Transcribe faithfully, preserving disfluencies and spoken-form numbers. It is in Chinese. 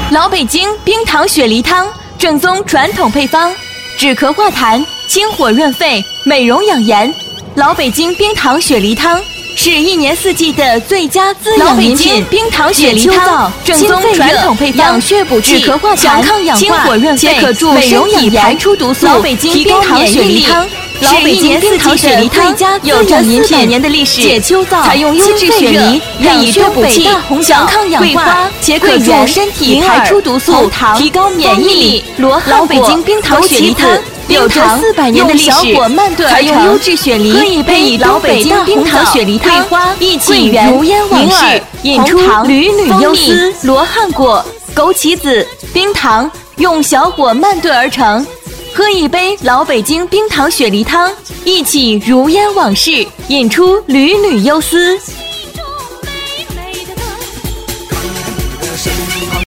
老北京冰糖雪梨汤，正宗传统配方，止咳化痰，清火润肺，美容养颜。老北京冰糖雪梨汤是一年四季的最佳滋养饮品。冰糖雪梨汤，正宗传统配方，养血补气，止咳化痰，强抗氧化，清火润肺，且可助身体排出毒素。老北京冰糖雪梨汤。老北京冰糖雪梨汤有着四百年的历史，解秋燥，采用优质雪梨，养血补气，强抗氧化，且可助身体排出毒素，提高免疫力。老北京冰糖雪梨汤有着四百年的历史，采用优质雪梨，喝一杯老北京冰糖雪梨汤，一起如烟往事，引出缕缕幽思。罗汉果、枸杞子、冰糖用小火慢炖而成。喝一杯老北京冰糖雪梨汤，一起如烟往事，引出缕缕幽思。